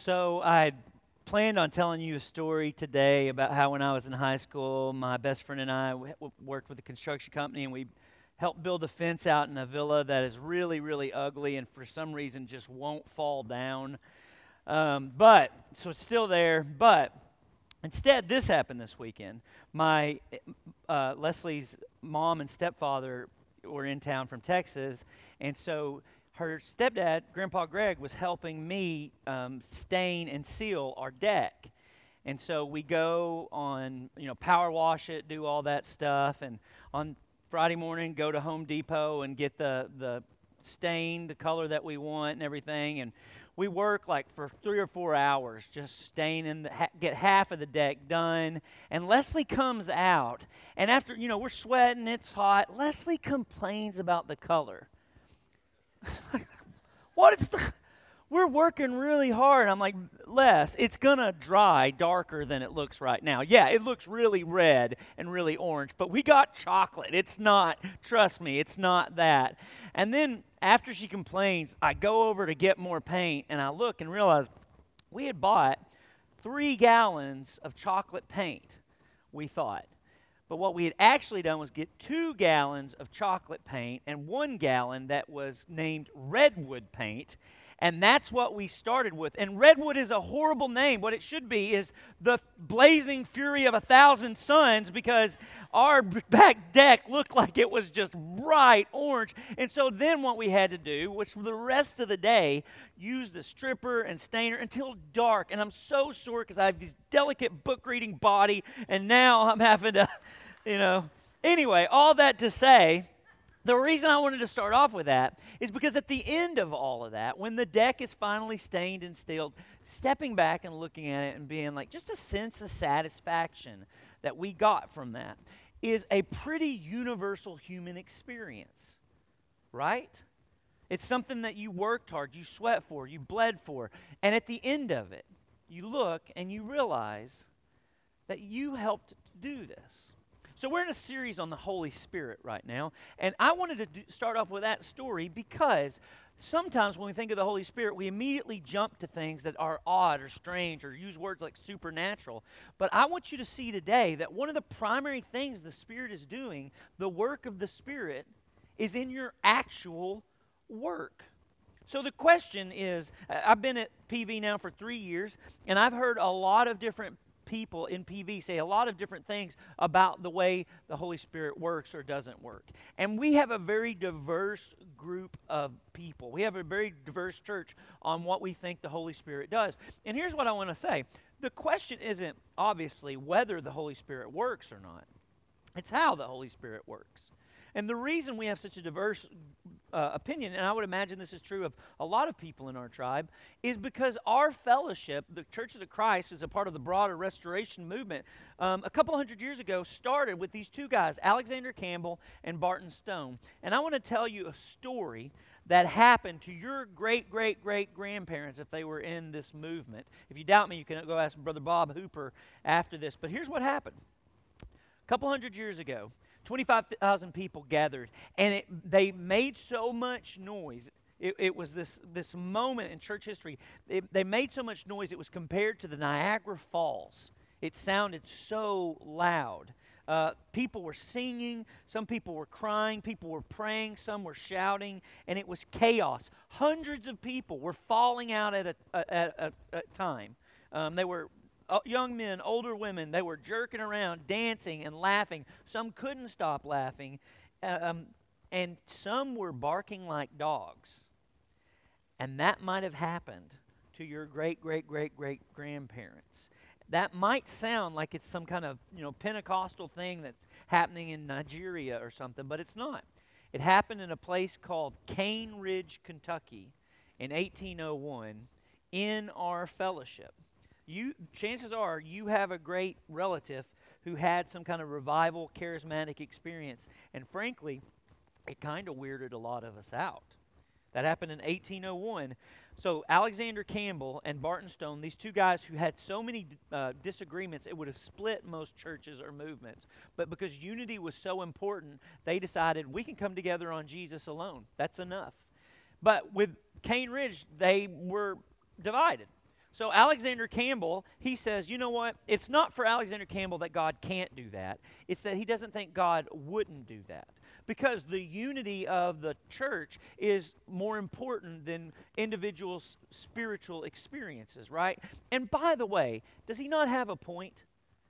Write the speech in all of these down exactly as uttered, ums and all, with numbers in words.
So I planned on telling you a story today about how when I was in high school, my best friend and I w- w- worked with a construction company, and we helped build a fence out in a villa that is really, really ugly and for some reason just won't fall down. Um, but, so it's still there, but instead this happened this weekend. My, uh, Leslie's mom and stepfather were in town from Texas, and so her stepdad, Grandpa Greg, was helping me um, stain and seal our deck. And so we go on, you know, power wash it, do all that stuff, and on Friday morning go to Home Depot and get the, the stain, the color that we want and everything. And we work like for three or four hours just staining, the, ha- get half of the deck done. And Leslie comes out, and after, you know, we're sweating, it's hot, Leslie complains about the color. What is the, we're working really hard. I'm like, Les, it's gonna dry darker than it looks right now. Yeah, it looks really red and really orange, but we got chocolate. It's not, trust me, it's not that. And then after she complains, I go over to get more paint, and I look and realize we had bought three gallons of chocolate paint, we thought. But what we had actually done was get two gallons of chocolate paint and one gallon that was named Redwood paint, and that's what we started with. And Redwood is a horrible name. What it should be is the blazing fury of a thousand suns, because our back deck looked like it was just bright orange. And so then what we had to do was for the rest of the day use the stripper and stainer until dark. And I'm so sore because I have this delicate book-reading body, and now I'm having to, you know. Anyway, all that to say, the reason I wanted to start off with that is because at the end of all of that, when the deck is finally stained and sealed, stepping back and looking at it and being like, just a sense of satisfaction that we got from that is a pretty universal human experience, right? It's something that you worked hard, you sweat for, you bled for, and at the end of it, you look and you realize that you helped do this. So we're in a series on the Holy Spirit right now, and I wanted to do, start off with that story because sometimes when we think of the Holy Spirit, we immediately jump to things that are odd or strange or use words like supernatural. But I want you to see today that one of the primary things the Spirit is doing, the work of the Spirit, is in your actual work. So the question is, I've been at P V now for three years, and I've heard a lot of different people in P V say a lot of different things about the way the Holy Spirit works or doesn't work. And we have a very diverse group of people. We have a very diverse church on what we think the Holy Spirit does. And here's what I want to say. The question isn't obviously whether the Holy Spirit works or not. It's how the Holy Spirit works. And the reason we have such a diverse uh, opinion, and I would imagine this is true of a lot of people in our tribe, is because our fellowship, the Churches of Christ, is a part of the broader restoration movement, um, a couple hundred years ago started with these two guys, Alexander Campbell and Barton Stone. And I want to tell you a story that happened to your great-great-great-grandparents if they were in this movement. If you doubt me, you can go ask Brother Bob Hooper after this. But here's what happened. A couple hundred years ago, twenty-five thousand people gathered, and it, they made so much noise. It, it was this, this moment in church history. It, they made so much noise, it was compared to the Niagara Falls. It sounded so loud. Uh, people were singing, some people were crying, people were praying, some were shouting, and it was chaos. Hundreds of people were falling out at a, at a, a time. Um, they were Uh, young men, older women, they were jerking around, dancing and laughing. Some couldn't stop laughing, uh, um, and some were barking like dogs. And that might have happened to your great-great-great-great-grandparents. That might sound like it's some kind of, you know, Pentecostal thing that's happening in Nigeria or something, but it's not. It happened in a place called Cane Ridge, Kentucky in eighteen oh one in our fellowship. You, chances are you have a great relative who had some kind of revival, charismatic experience. And frankly, it kind of weirded a lot of us out. That happened in eighteen oh one. So Alexander Campbell and Barton Stone, these two guys who had so many uh, disagreements, it would have split most churches or movements. But because unity was so important, they decided we can come together on Jesus alone. That's enough. But with Cane Ridge, they were divided. So Alexander Campbell, he says, you know what? It's not for Alexander Campbell that God can't do that. It's that he doesn't think God wouldn't do that. Because the unity of the church is more important than individual s- spiritual experiences, right? And by the way, does he not have a point?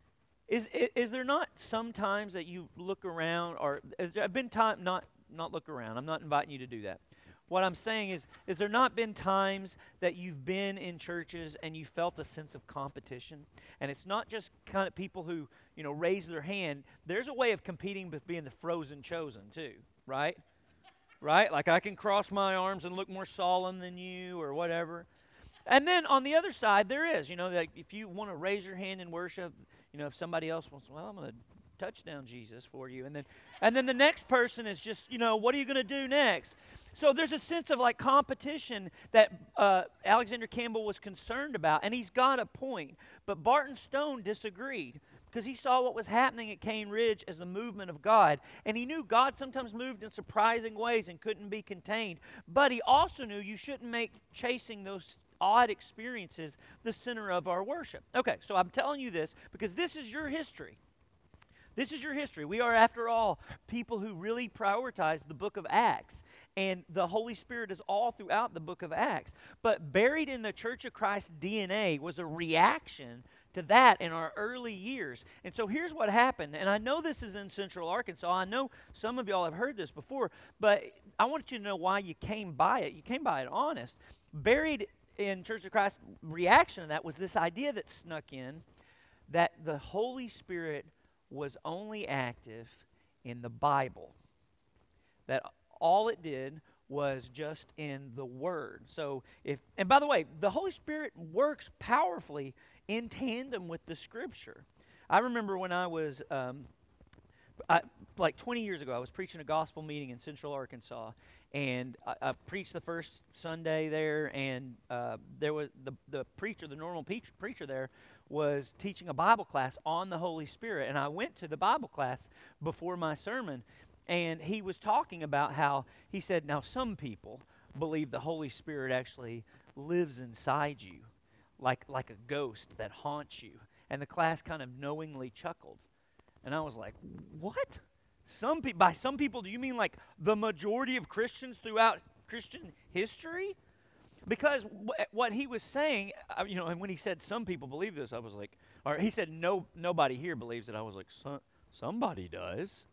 Is, is, is there not some times that you look around, or has there been time, not, not look around, I'm not inviting you to do that. What I'm saying is, is there not been times that you've been in churches and you felt a sense of competition? And it's not just kind of people who, you know, raise their hand. There's a way of competing with being the frozen chosen too, right? Right? Like I can cross my arms and look more solemn than you or whatever. And then on the other side, there is, you know, that if you want to raise your hand in worship, you know, if somebody else wants, well, I'm going to touchdown Jesus for you. And then and then the next person is just, you know, what are you going to do next? So there's a sense of like competition that uh, Alexander Campbell was concerned about, and he's got a point. But Barton Stone disagreed because he saw what was happening at Cane Ridge as the movement of God, and he knew God sometimes moved in surprising ways and couldn't be contained. But he also knew you shouldn't make chasing those odd experiences the center of our worship. Okay, so I'm telling you this because this is your history. This is your history. We are, after all, people who really prioritize the book of Acts. And the Holy Spirit is all throughout the book of Acts. But buried in the Church of Christ D N A was a reaction to that in our early years. And so here's what happened. And I know this is in Central Arkansas. I know some of y'all have heard this before. But I want you to know why you came by it. You came by it honest. Buried in Church of Christ, reaction to that was this idea that snuck in that the Holy Spirit was only active in the Bible. That all it did was just in the Word. So if, and by the way, the Holy Spirit works powerfully in tandem with the Scripture. I remember when I was, um, I, like twenty years ago, I was preaching a gospel meeting in Central Arkansas, and I, I preached the first Sunday there, and uh, there was the the preacher, the normal preach, preacher there, was teaching a Bible class on the Holy Spirit, and I went to the Bible class before my sermon, and he was talking about how, he said, now some people believe the Holy Spirit actually lives inside you, like, like a ghost that haunts you, and the class kind of knowingly chuckled, and I was like, what? Some pe- by some people, do you mean like the majority of Christians throughout Christian history? Because w- what he was saying, uh, you know, and when he said some people believe this, I was like, or he said no, nobody here believes it. I was like, so, somebody does.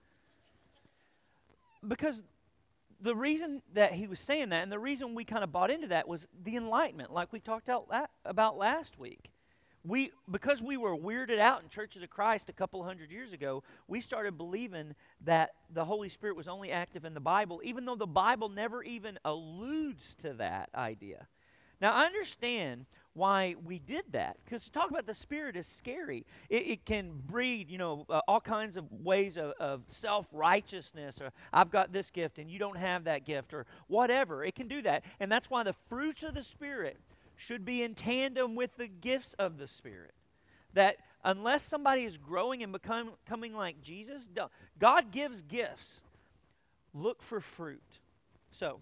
Because the reason that he was saying that, and the reason we kind of bought into that, was the Enlightenment, like we talked out la- about last week. We, because we were weirded out in Churches of Christ a couple hundred years ago, we started believing that the Holy Spirit was only active in the Bible, even though the Bible never even alludes to that idea. Now, I understand why we did that, because to talk about the Spirit is scary. It, it can breed, you know, uh, all kinds of ways of, of self-righteousness, or I've got this gift and you don't have that gift, or whatever. It can do that, and that's why the fruits of the Spirit should be in tandem with the gifts of the Spirit. That unless somebody is growing and become, becoming like Jesus, God gives gifts. Look for fruit. So,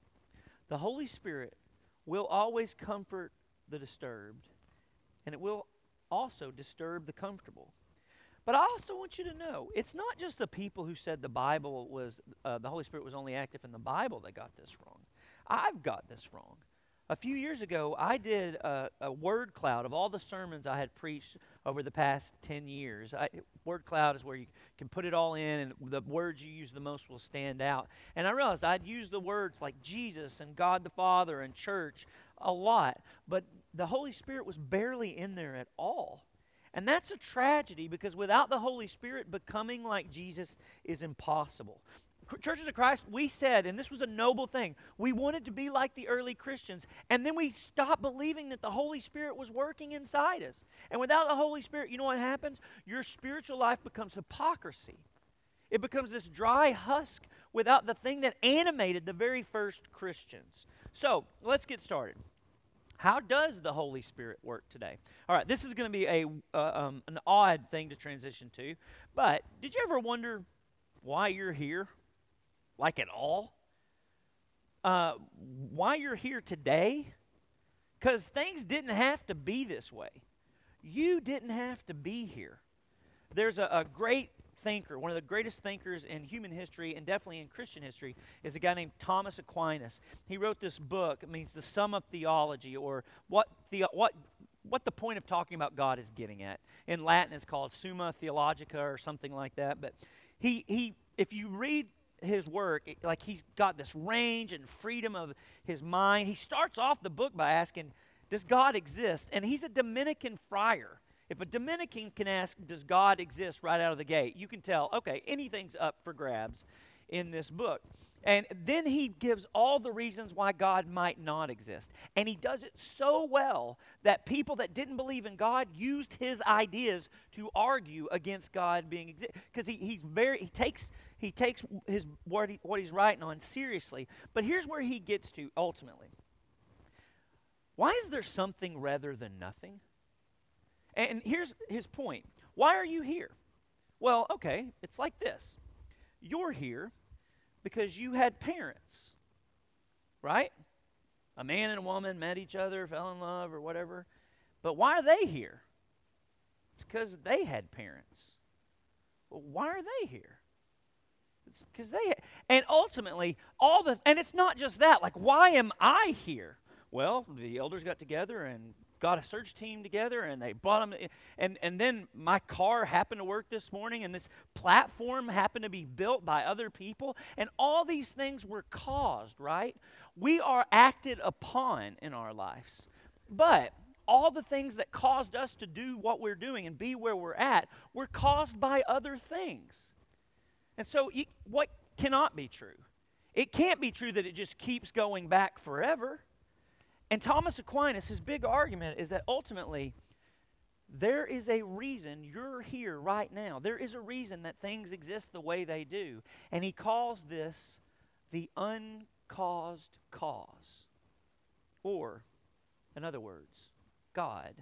the Holy Spirit will always comfort the disturbed, and it will also disturb the comfortable. But I also want you to know, it's not just the people who said the Bible was, uh, the Holy Spirit was only active in the Bible that got this wrong. I've got this wrong. A few years ago, I did a, a word cloud of all the sermons I had preached over the past ten years. I, word cloud is where you can put it all in, and the words you use the most will stand out. And I realized I'd use the words like Jesus and God the Father and church a lot, but the Holy Spirit was barely in there at all. And that's a tragedy, because without the Holy Spirit, becoming like Jesus is impossible. Churches of Christ, we said, and this was a noble thing, we wanted to be like the early Christians, and then we stopped believing that the Holy Spirit was working inside us. And without the Holy Spirit, you know what happens? Your spiritual life becomes hypocrisy. It becomes this dry husk without the thing that animated the very first Christians. So, let's get started. How does the Holy Spirit work today? All right, this is going to be a uh, um, an odd thing to transition to, but did you ever wonder why you're here? Like at all? Uh, why you're here today? Because things didn't have to be this way. You didn't have to be here. There's a, a great thinker, one of the greatest thinkers in human history and definitely in Christian history, is a guy named Thomas Aquinas. He wrote this book. It means the sum of theology, or what the what what the point of talking about God is getting at. In Latin, it's called Summa Theologica or something like that. But he he, if you read his work, it, like he's got this range and freedom of his mind. He starts off the book by asking, does God exist? And he's a Dominican friar. If a Dominican can ask, does God exist, right out of the gate, you can tell, okay, anything's up for grabs in this book. And then he gives all the reasons why God might not exist. And he does it so well that people that didn't believe in God used his ideas to argue against God being exist. Because he, he's very, he takes, he takes his what, he, what he's writing on seriously. But here's where he gets to ultimately. Why is there something rather than nothing? And here's his point. Why are you here? Well, okay, it's like this. You're here because you had parents, right? A man and a woman met each other, fell in love, or whatever. But why are they here? It's because they had parents. Well, why are they here? It's because they had, and ultimately, all the, and it's not just that. Like, why am I here? Well, the elders got together and got a search team together, and they brought them, and, and then my car happened to work this morning, and this platform happened to be built by other people, and all these things were caused, right? We are acted upon in our lives. But all the things that caused us to do what we're doing and be where we're at were caused by other things. And so you, what cannot be true? It can't be true that it just keeps going back forever. And Thomas Aquinas, his big argument is that ultimately there is a reason you're here right now. There is a reason that things exist the way they do. And he calls this the uncaused cause. Or, in other words, God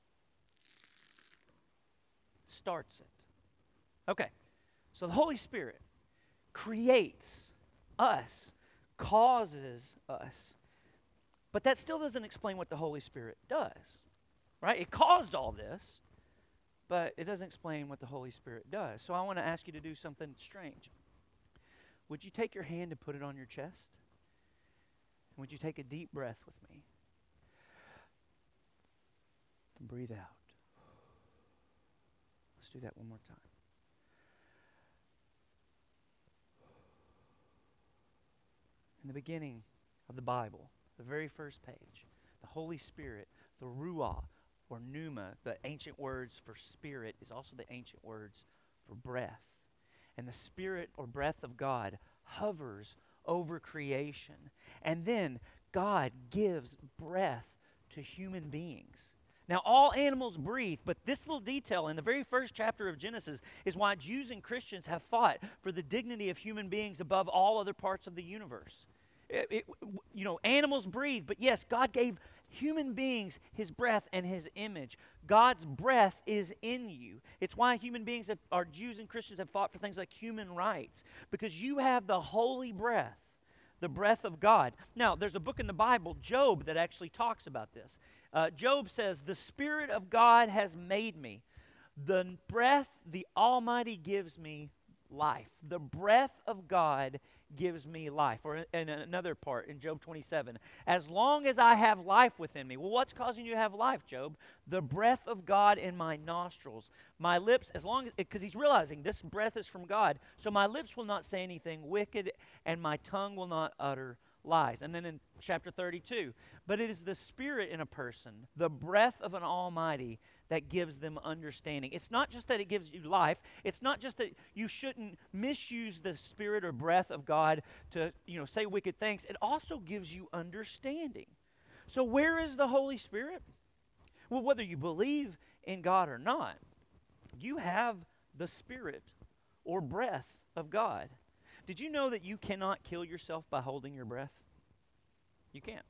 starts it. Okay, so the Holy Spirit creates us, causes us. But that still doesn't explain what the Holy Spirit does, right? It caused all this, but it doesn't explain what the Holy Spirit does. So I want to ask you to do something strange. Would you take your hand and put it on your chest? And would you take a deep breath with me? And breathe out. Let's do that one more time. In the beginning of the Bible, the very first page, the Holy Spirit, the Ruah, or Pneuma, the ancient words for spirit, is also the ancient words for breath. And the Spirit or breath of God hovers over creation. And then God gives breath to human beings. Now, all animals breathe, but this little detail in the very first chapter of Genesis is why Jews and Christians have fought for the dignity of human beings above all other parts of the universe. It, it, you know, animals breathe, but yes, God gave human beings his breath and his image. God's breath is in you. It's why human beings, have, or Jews and Christians, have fought for things like human rights, because you have the holy breath, the breath of God. Now, there's a book in the Bible, Job, that actually talks about this. Uh, Job says, the Spirit of God has made me. The breath the Almighty gives me life. The breath of God gives me life. Or in another part, in Job twenty-seven, as long as I have life within me. Well, what's causing you to have life, Job? The breath of God in my nostrils. My lips, as long as, because he's realizing this breath is from God, so my lips will not say anything wicked, and my tongue will not utter lies. And then in chapter thirty-two, but it is the Spirit in a person, the breath of an Almighty, that gives them understanding. It's not just that it gives you life. It's not just that you shouldn't misuse the Spirit or breath of God to, you know, say wicked things. It also gives you understanding. So where is the Holy Spirit? Well, whether you believe in God or not, you have the Spirit or breath of God. Did you know that you cannot kill yourself by holding your breath? You can't.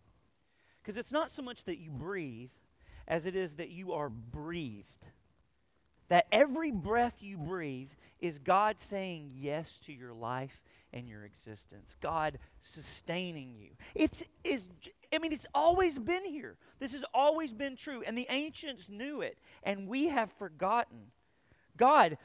Because it's not so much that you breathe as it is that you are breathed. That every breath you breathe is God saying yes to your life in your existence. God sustaining you. It's is I mean, it's always been here. This has always been true, and the ancients knew it, and we have forgotten. God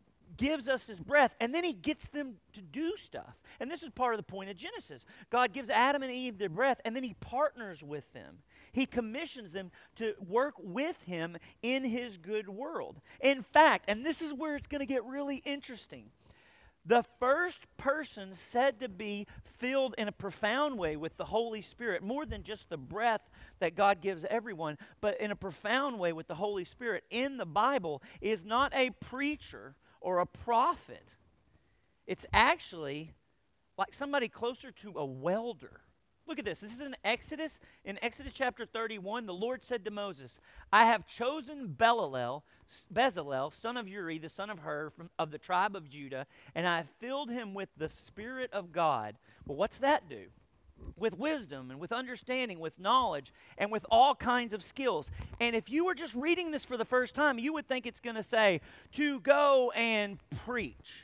gives us his breath, and then he gets them to do stuff. And this is part of the point of Genesis. God gives Adam and Eve their breath, and then he partners with them. He commissions them to work with him in his good world. In fact, and this is where it's going to get really interesting, the first person said to be filled in a profound way with the Holy Spirit, more than just the breath that God gives everyone, but in a profound way with the Holy Spirit in the Bible, is not a preacher or a prophet. It's actually like somebody closer to a welder. Look at this. This is in Exodus. In Exodus chapter thirty-one, the Lord said to Moses, I have chosen Bezalel, Bezalel, son of Uri, the son of Hur, from, of the tribe of Judah, and I have filled him with the Spirit of God. Well, what's that do? With wisdom and with understanding, with knowledge, and with all kinds of skills. And if you were just reading this for the first time, you would think it's going to say, to go and preach.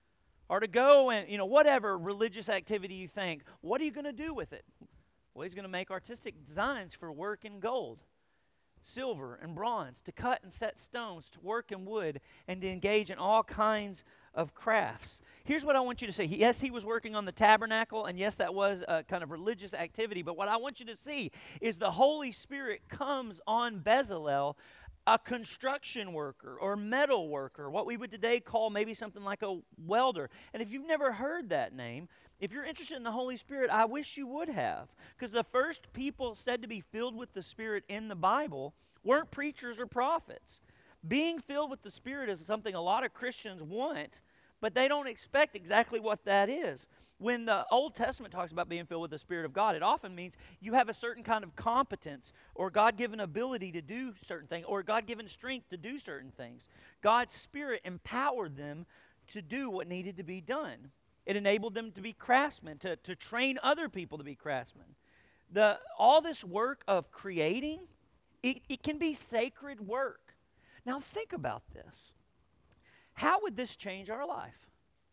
Or to go and, you know, whatever religious activity you think, what are you going to do with it? Well, he's going to make artistic designs for work in gold, silver, and bronze, to cut and set stones, to work in wood, and to engage in all kinds of crafts. Here's what I want you to see. Yes, he was working on the tabernacle, and yes, that was a kind of religious activity, but what I want you to see is the Holy Spirit comes on Bezalel, a construction worker or metal worker, what we would today call maybe something like a welder. And if you've never heard that name, if you're interested in the Holy Spirit, I wish you would have. Because the first people said to be filled with the Spirit in the Bible weren't preachers or prophets. Being filled with the Spirit is something a lot of Christians want, but they don't expect exactly what that is. When the Old Testament talks about being filled with the Spirit of God, it often means you have a certain kind of competence or God-given ability to do certain things or God-given strength to do certain things. God's Spirit empowered them to do what needed to be done. It enabled them to be craftsmen, to, to train other people to be craftsmen. The, all this work of creating, it, it can be sacred work. Now think about this. How would this change our life?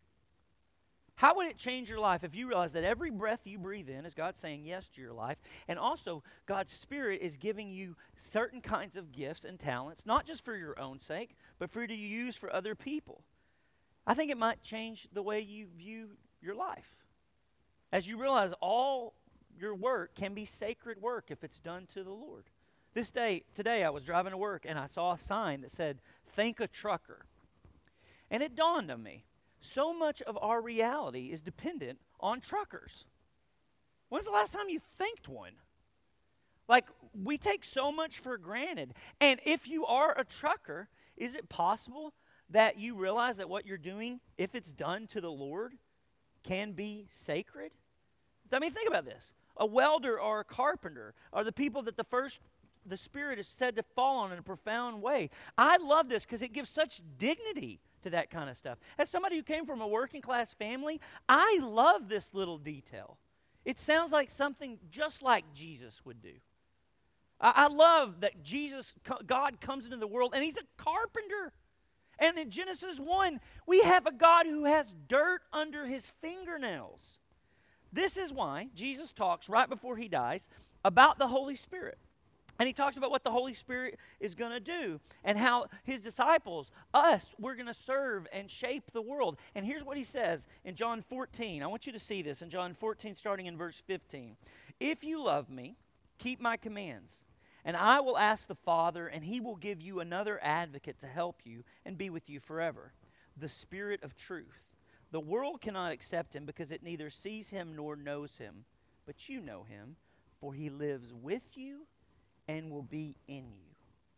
How would it change your life if you realize that every breath you breathe in is God saying yes to your life, and also God's Spirit is giving you certain kinds of gifts and talents, not just for your own sake, but for you to use for other people? I think it might change the way you view your life. As you realize all your work can be sacred work if it's done to the Lord. This day, today I was driving to work and I saw a sign that said, "Thank a trucker." And it dawned on me, so much of our reality is dependent on truckers. When's the last time you thanked one? Like, we take so much for granted. And if you are a trucker, is it possible that you realize that what you're doing, if it's done to the Lord, can be sacred? I mean, think about this. A welder or a carpenter are the people that the first the Spirit is said to fall on in a profound way. I love this because it gives such dignity to that kind of stuff. As somebody who came from a working class family, I love this little detail. It sounds like something just like Jesus would do. I, I love that Jesus, God comes into the world and he's a carpenter. And in Genesis one, we have a God who has dirt under his fingernails. This is why Jesus talks right before he dies about the Holy Spirit. And he talks about what the Holy Spirit is going to do and how his disciples, us, we're going to serve and shape the world. And here's what he says in John fourteen. I want you to see this in John fourteen, starting in verse fifteen. If you love me, keep my commands, and I will ask the Father, and he will give you another advocate to help you and be with you forever, the Spirit of truth. The world cannot accept him because it neither sees him nor knows him, but you know him, for he lives with you and will be in you.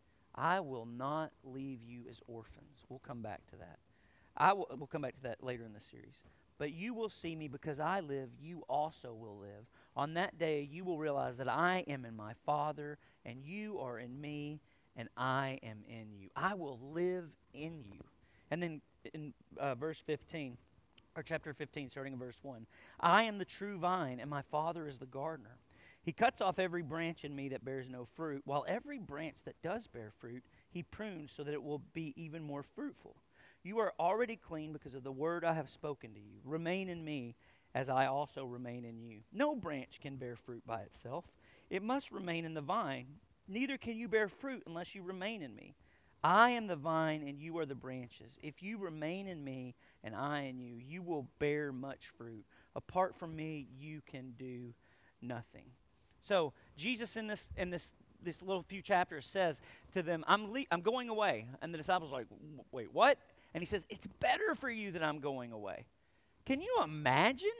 I will not leave you as orphans. We'll come back to that. I will, we'll come back to that later in the series. But you will see me because I live, you also will live. On that day, you will realize that I am in my Father, and you are in me, and I am in you. I will live in you. And then in uh, verse fifteen, or chapter fifteen, starting in verse one, I am the true vine, and my Father is the gardener. He cuts off every branch in me that bears no fruit, while every branch that does bear fruit, he prunes so that it will be even more fruitful. You are already clean because of the word I have spoken to you. Remain in me as I also remain in you. No branch can bear fruit by itself. It must remain in the vine. Neither can you bear fruit unless you remain in me. I am the vine and you are the branches. If you remain in me and I in you, you will bear much fruit. Apart from me, you can do nothing. So Jesus in this in this this little few chapters says to them, I'm le- I'm going away. And the disciples are like, wait, what? And he says, it's better for you that I'm going away. Can you imagine?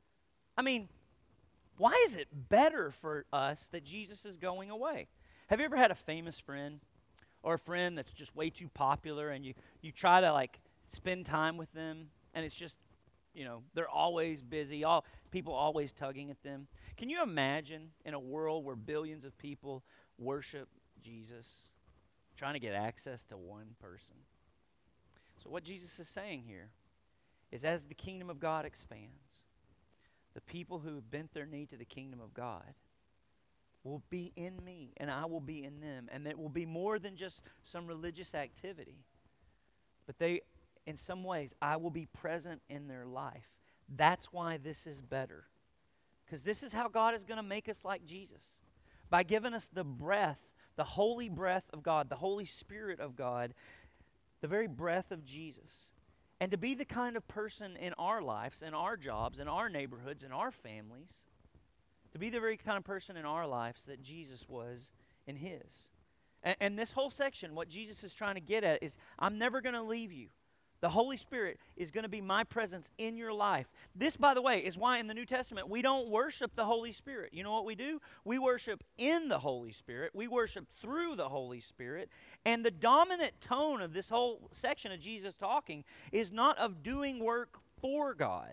I mean, why is it better for us that Jesus is going away? Have you ever had a famous friend or a friend that's just way too popular and you, you try to like spend time with them and it's just, you know, they're always busy, all people always tugging at them? Can you imagine in a world where billions of people worship Jesus, trying to get access to one person? So what Jesus is saying here is as the kingdom of God expands, the people who have bent their knee to the kingdom of God will be in me, and I will be in them. And it will be more than just some religious activity. But they, in some ways, I will be present in their life. That's why this is better. Because this is how God is going to make us like Jesus. By giving us the breath, the holy breath of God, the Holy Spirit of God, the very breath of Jesus. And to be the kind of person in our lives, in our jobs, in our neighborhoods, in our families, to be the very kind of person in our lives that Jesus was in his. And, and this whole section, what Jesus is trying to get at is, I'm never going to leave you. The Holy Spirit is going to be my presence in your life. This, by the way, is why in the New Testament we don't worship the Holy Spirit. You know what we do? We worship in the Holy Spirit. We worship through the Holy Spirit. And the dominant tone of this whole section of Jesus talking is not of doing work for God.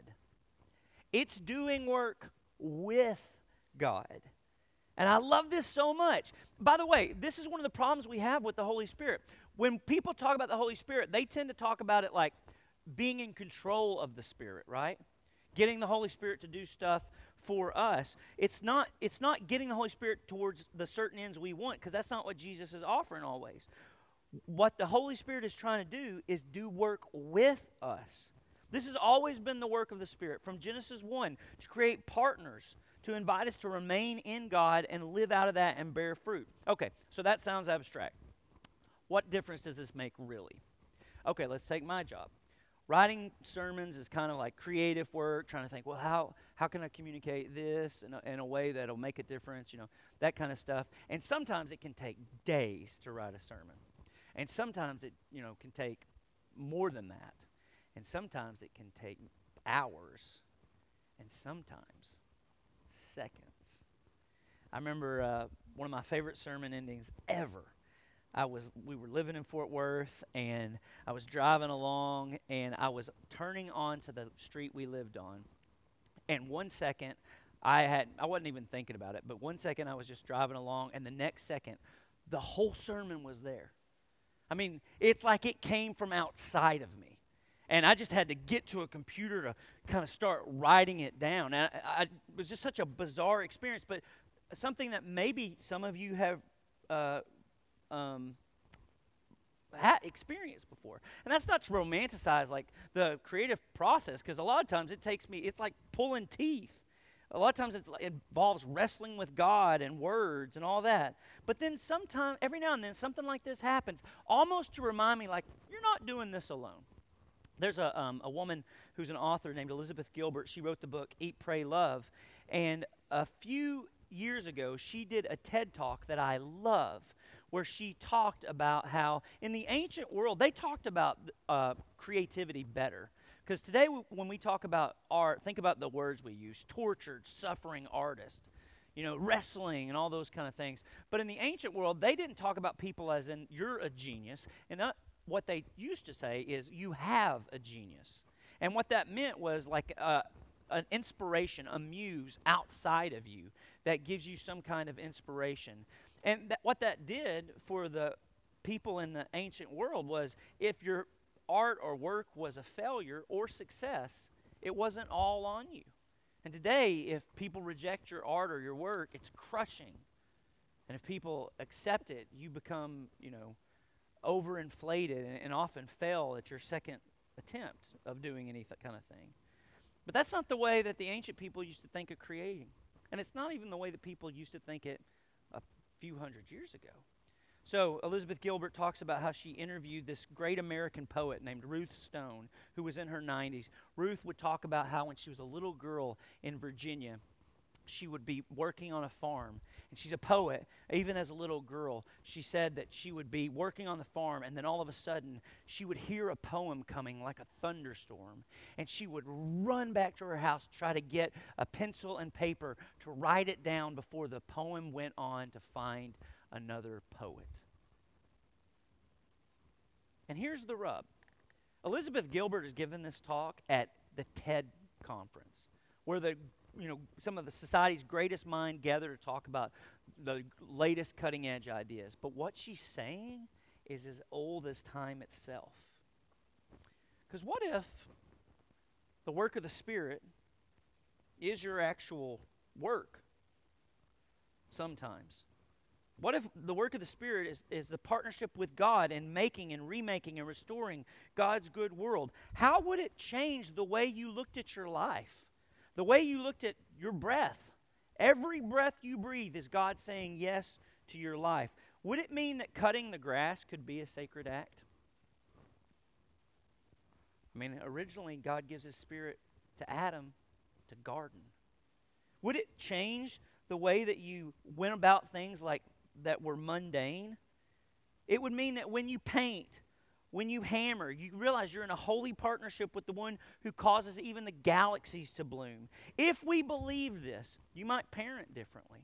It's doing work with God. And I love this so much. By the way, this is one of the problems we have with the Holy Spirit. When people talk about the Holy Spirit, they tend to talk about it like being in control of the Spirit, right? Getting the Holy Spirit to do stuff for us. It's not, it's not getting the Holy Spirit towards the certain ends we want, because that's not what Jesus is offering always. What the Holy Spirit is trying to do is do work with us. This has always been the work of the Spirit, from Genesis one, to create partners, to invite us to remain in God and live out of that and bear fruit. Okay, so that sounds abstract. What difference does this make really? Okay, let's take my job. Writing sermons is kind of like creative work, trying to think, well, how how can I communicate this in a, in a way that'll make a difference, you know, that kind of stuff. And sometimes it can take days to write a sermon. And sometimes it, you know, can take more than that. And sometimes it can take hours. And sometimes seconds. I remember uh, one of my favorite sermon endings ever. I was, we were living in Fort Worth, and I was driving along, and I was turning onto the street we lived on. And one second, I had, I wasn't even thinking about it, but one second I was just driving along, and the next second, the whole sermon was there. I mean, it's like it came from outside of me. And I just had to get to a computer to kind of start writing it down. And I, I, it was just such a bizarre experience, but something that maybe some of you have uh, um, had experienced before. And that's not to romanticize like the creative process, because a lot of times it takes me, it's like pulling teeth. A lot of times it's, it involves wrestling with God and words and all that. But then sometime, every now and then, something like this happens, almost to remind me like, you're not doing this alone. There's a, um, a woman who's an author named Elizabeth Gilbert. She wrote the book Eat, Pray, Love. And a few years ago, she did a TED Talk that I love, where she talked about how in the ancient world, they talked about uh, creativity better. Because today, w- when we talk about art, think about the words we use: tortured, suffering artist, you know, wrestling and all those kind of things. But in the ancient world, they didn't talk about people as in, you're a genius. And uh, what they used to say is, you have a genius. And what that meant was like uh, an inspiration, a muse outside of you that gives you some kind of inspiration. And that, what that did for the people in the ancient world was, if your art or work was a failure or success, it wasn't all on you. And today, if people reject your art or your work, it's crushing. And if people accept it, you become, you know, overinflated and, and often fail at your second attempt of doing any th- kind of thing. But that's not the way that the ancient people used to think of creating. And it's not even the way that people used to think it a few hundred years ago. So Elizabeth Gilbert talks about how she interviewed this great American poet named Ruth Stone, who was in her nineties. Ruth would talk about how when she was a little girl in Virginia, she would be working on a farm. And she's a poet. Even as a little girl, she said that she would be working on the farm, and then all of a sudden, she would hear a poem coming like a thunderstorm. And she would run back to her house to try to get a pencil and paper to write it down before the poem went on to find another poet. And here's the rub. Elizabeth Gilbert has given this talk at the TED conference, where the you know some of the society's greatest minds gather to talk about the latest cutting edge ideas. But what she's saying is as old as time itself. Because what if the work of the Spirit is your actual work sometimes? What if the work of the Spirit is, is the partnership with God in making and remaking and restoring God's good world? How would it change the way you looked at your life? The way you looked at your breath? Every breath you breathe is God saying yes to your life. Would it mean that cutting the grass could be a sacred act? I mean, originally God gives His Spirit to Adam to garden. Would it change the way that you went about things like that were mundane? It would mean that when you paint, when you hammer, you realize you're in a holy partnership with the one who causes even the galaxies to bloom. If we believe this, you might parent differently.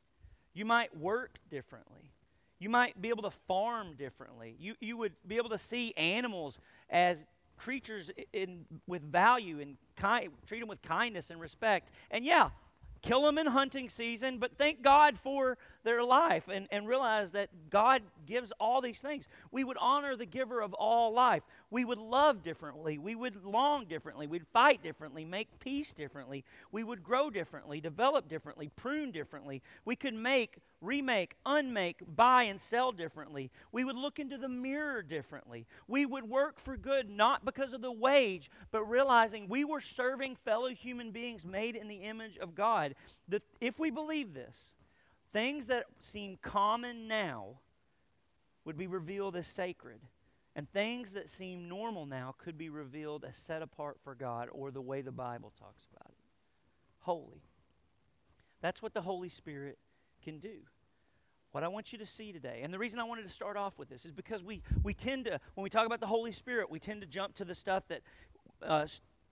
You might work differently. You might be able to farm differently. You, you would be able to see animals as creatures in, with value and ki- treat them with kindness and respect. And yeah, kill them in hunting season, but thank God for their life and, and realize that God gives all these things. We would honor the giver of all life. We would love differently. We would long differently. We'd fight differently, make peace differently. We would grow differently, develop differently, prune differently. We could make, remake, unmake, buy, and sell differently. We would look into the mirror differently. We would work for good not because of the wage, but realizing we were serving fellow human beings made in the image of God. That if we believe this, things that seem common now would be revealed as sacred, and things that seem normal now could be revealed as set apart for God, or the way the Bible talks about it, holy. That's what the Holy Spirit can do. What I want you to see today, and the reason I wanted to start off with this is because we, we tend to, when we talk about the Holy Spirit, we tend to jump to the stuff that uh,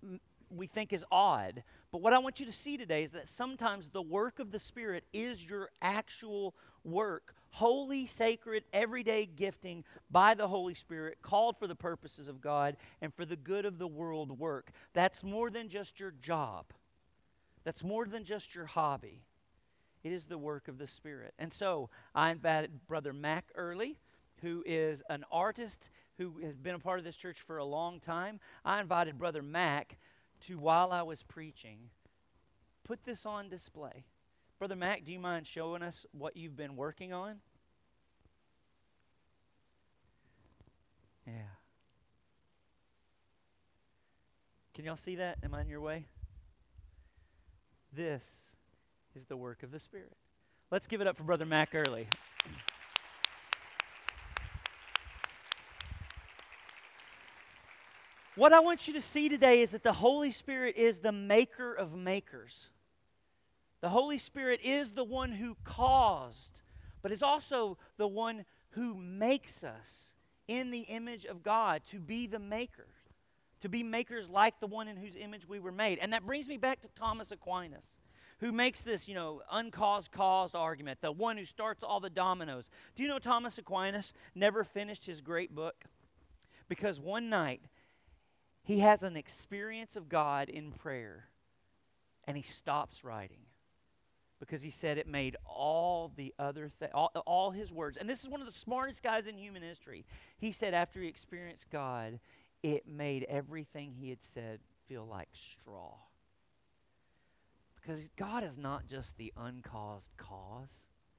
we think is odd. But what I want you to see today is that sometimes the work of the Spirit is your actual work. Holy, sacred, everyday gifting by the Holy Spirit, called for the purposes of God and for the good of the world work. That's more than just your job. That's more than just your hobby. It is the work of the Spirit. And so I invited Brother Mac Early, who is an artist who has been a part of this church for a long time. I invited Brother Mac to, while I was preaching, put this on display. Brother Mac, do you mind showing us what you've been working on? Yeah. Can y'all see that? Am I in your way? This is the work of the Spirit. Let's give it up for Brother Mac Early. What I want you to see today is that the Holy Spirit is the maker of makers. The Holy Spirit is the one who caused, but is also the one who makes us in the image of God to be the maker, to be makers like the one in whose image we were made. And that brings me back to Thomas Aquinas, who makes this, you know, uncaused caused argument, the one who starts all the dominoes. Do you know Thomas Aquinas never finished his great book? Because one night, he has an experience of God in prayer, and he stops writing because he said it made all the other th- all, all his words. And this is one of the smartest guys in human history. He said after he experienced God, it made everything he had said feel like straw. Because God is not just the uncaused cause.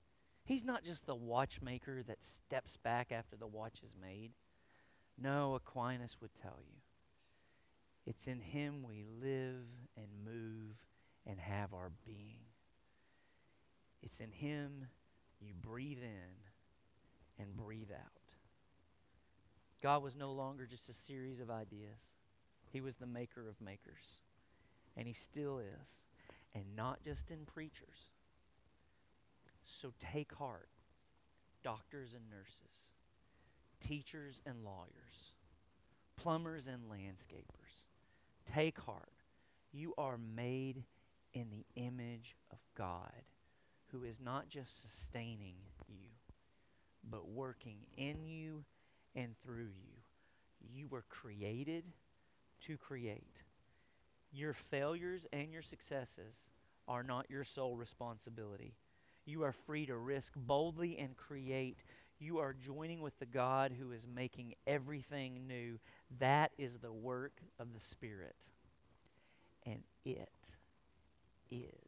He's not just the watchmaker that steps back after the watch is made. No, Aquinas would tell you. It's in him we live and move and have our being. It's in him you breathe in and breathe out. God was no longer just a series of ideas. He was the maker of makers. And he still is. And not just in preachers. So take heart, doctors and nurses, teachers and lawyers, plumbers and landscapers. Take heart. You are made in the image of God, who is not just sustaining you, but working in you and through you. You were created to create. Your failures and your successes are not your sole responsibility. You are free to risk boldly and create. You are joining with the God who is making everything new. That is the work of the Spirit. And it is